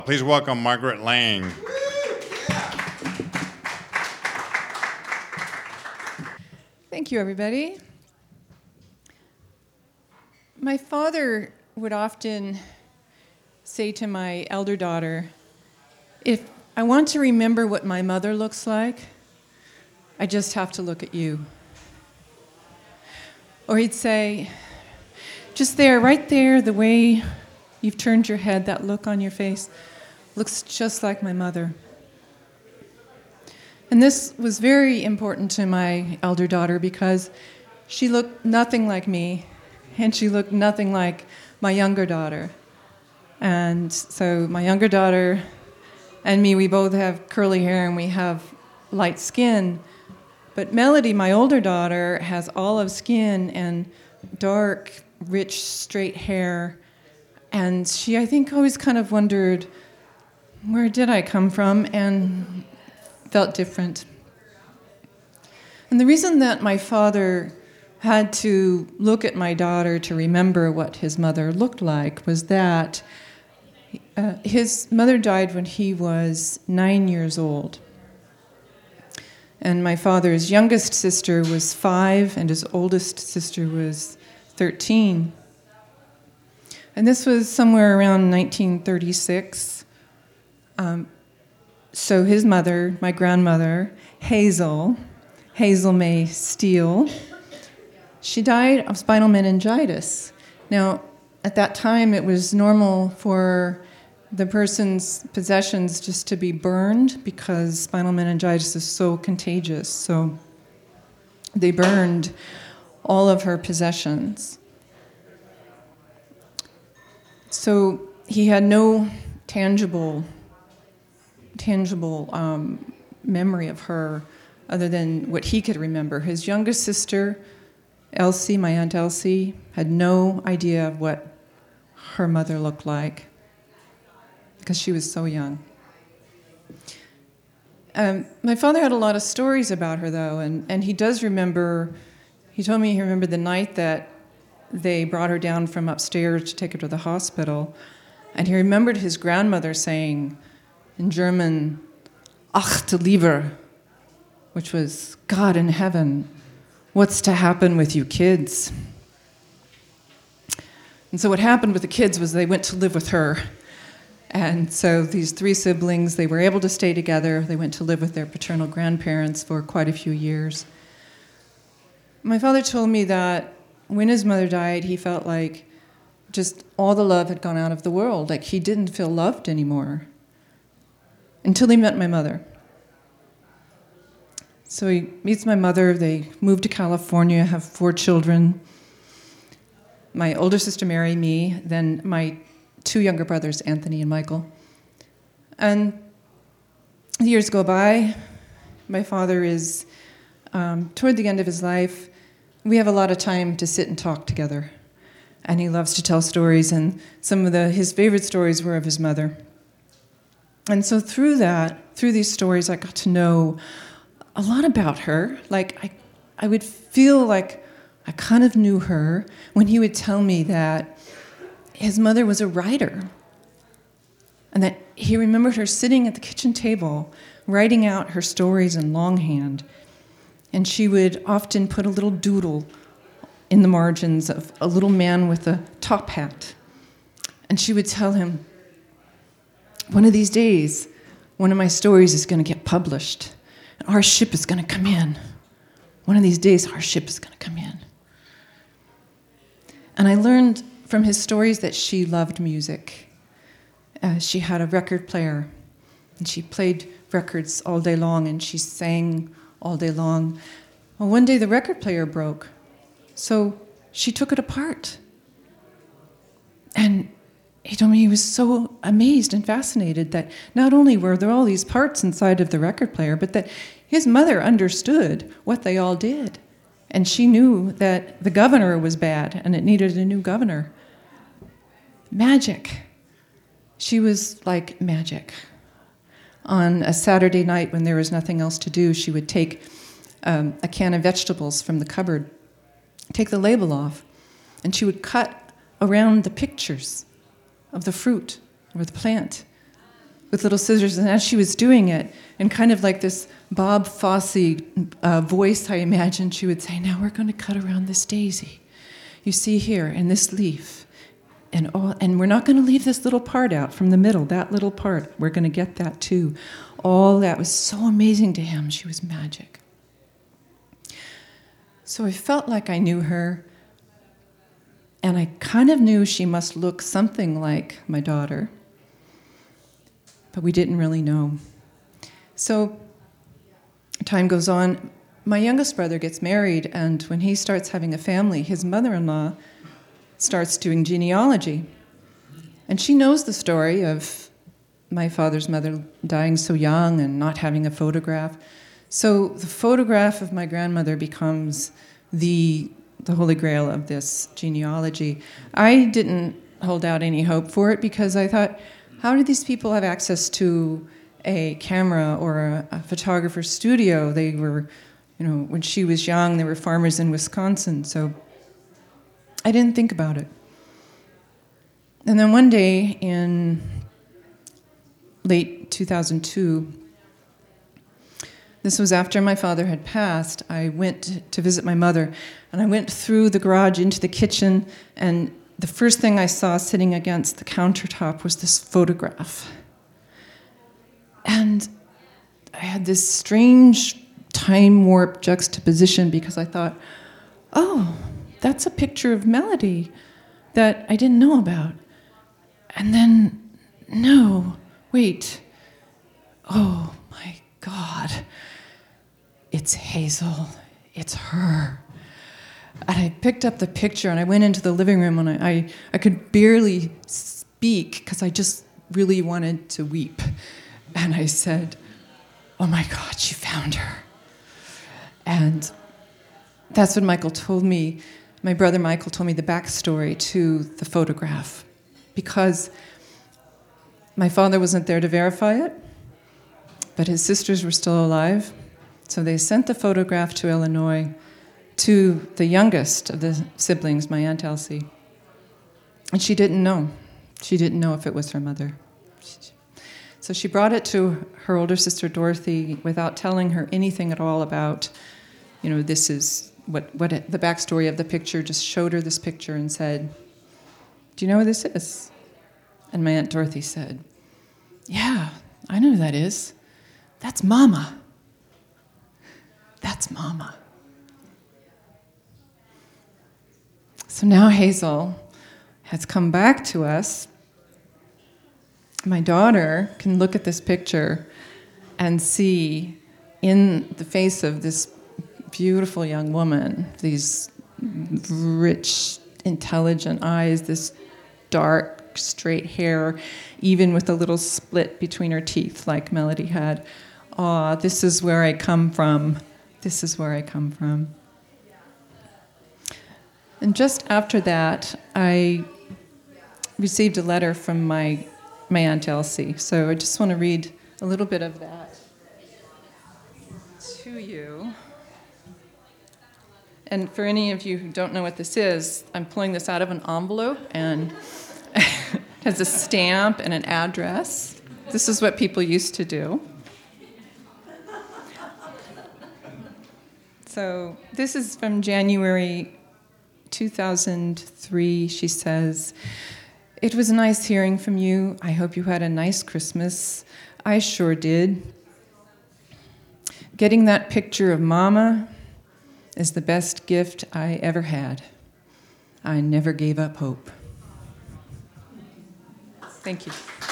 Please welcome Margaret Lang. Thank you, everybody. My father would often say to my elder daughter, if I want to remember what my mother looks like, I just have to look at you. Or he'd say, just there, right there, the way you've turned your head, that look on your face, looks just like my mother. And this was very important to my elder daughter because she looked nothing like me, and she looked nothing like my younger daughter. And so my younger daughter and me, we both have curly hair and we have light skin. But Melody, my older daughter, has olive skin and dark, rich, straight hair. And she, I think, always kind of wondered, where did I come from? And felt different. And the reason that my father had to look at my daughter to remember what his mother looked like was that his mother died when he was 9 years old. And my father's youngest sister was 5, and his oldest sister was 13. And this was somewhere around 1936. So his mother, my grandmother, Hazel May Steele, she died of spinal meningitis. Now, at that time, it was normal for the person's possessions just to be burned because spinal meningitis is so contagious. So they burned all of her possessions. So he had no tangible memory of her other than what he could remember. His youngest sister, Elsie, my Aunt Elsie, had no idea of what her mother looked like because she was so young. My father had a lot of stories about her, though, and he does remember, he told me he remembered the night that they brought her down from upstairs to take her to the hospital, and he remembered his grandmother saying in German, Ach du Lieber, which was, God in heaven, what's to happen with you kids? And so what happened with the kids was they went to live with her. And so these 3 siblings, they were able to stay together. They went to live with their paternal grandparents for quite a few years. My father told me that when his mother died, he felt like just all the love had gone out of the world. Like he didn't feel loved anymore until he met my mother. So he meets my mother. They moved to California, have 4 children. My older sister Mary, me, then my 2 younger brothers, Anthony and Michael. And years go by. My father is toward the end of his life. We have a lot of time to sit and talk together. And he loves to tell stories, and some of his favorite stories were of his mother. And so through these stories, I got to know a lot about her. Like, I would feel like I kind of knew her when he would tell me that his mother was a writer, and that he remembered her sitting at the kitchen table, writing out her stories in longhand. And she would often put a little doodle in the margins of a little man with a top hat. And she would tell him, one of these days, one of my stories is going to get published, and our ship is going to come in. One of these days, our ship is going to come in. And I learned from his stories that she loved music. She had a record player, and she played records all day long, and she sang all day long. Well, one day the record player broke, so she took it apart. And he told me he was so amazed and fascinated that not only were there all these parts inside of the record player, but that his mother understood what they all did. And she knew that the governor was bad and it needed a new governor. Magic. She was like magic. On a Saturday night when there was nothing else to do, she would take a can of vegetables from the cupboard, take the label off, and she would cut around the pictures of the fruit or the plant with little scissors, and as she was doing it, and kind of like this Bob Fosse voice, I imagined she would say, now we're going to cut around this daisy. You see here, in this leaf. And we're not going to leave this little part out from the middle, that little part. We're going to get that too. All that was so amazing to him. She was magic. So I felt like I knew her, and I kind of knew she must look something like my daughter, but we didn't really know. So time goes on. My youngest brother gets married, and when he starts having a family, his mother-in-law starts doing genealogy. And she knows the story of my father's mother dying so young and not having a photograph. So the photograph of my grandmother becomes the holy grail of this genealogy. I didn't hold out any hope for it because I thought, how do these people have access to a camera or a photographer's studio? They were, when she was young, they were farmers in Wisconsin, so I didn't think about it. And then one day in late 2002, this was after my father had passed, I went to visit my mother, and I went through the garage into the kitchen, and the first thing I saw sitting against the countertop was this photograph. And I had this strange time warp juxtaposition because I thought, oh, that's a picture of Melody that I didn't know about. And then, no, wait. Oh, my God. It's Hazel. It's her. And I picked up the picture, and I went into the living room, and I could barely speak because I just really wanted to weep. And I said, oh, my God, she found her. And that's what Michael told me. My brother Michael told me the backstory to the photograph, because my father wasn't there to verify it, but his sisters were still alive. So they sent the photograph to Illinois to the youngest of the siblings, my Aunt Elsie. And she didn't know. She didn't know if it was her mother. So she brought it to her older sister Dorothy without telling her anything at all about, this is what the backstory of the picture. Just showed her this picture and said, do you know who this is? And my Aunt Dorothy said, yeah, I know who that is. That's Mama. That's Mama. So now Hazel has come back to us. My daughter can look at this picture and see in the face of this beautiful young woman, these rich, intelligent eyes, this dark, straight hair, even with a little split between her teeth like Melody had. Aw, this is where I come from. This is where I come from. And just after that, I received a letter from my Aunt Elsie. So I just want to read a little bit of that to you. And for any of you who don't know what this is, I'm pulling this out of an envelope, and it has a stamp and an address. This is what people used to do. So this is from January 2003. She says, "It was nice hearing from you. I hope you had a nice Christmas. I sure did. Getting that picture of Mama is the best gift I ever had. I never gave up hope." Thank you.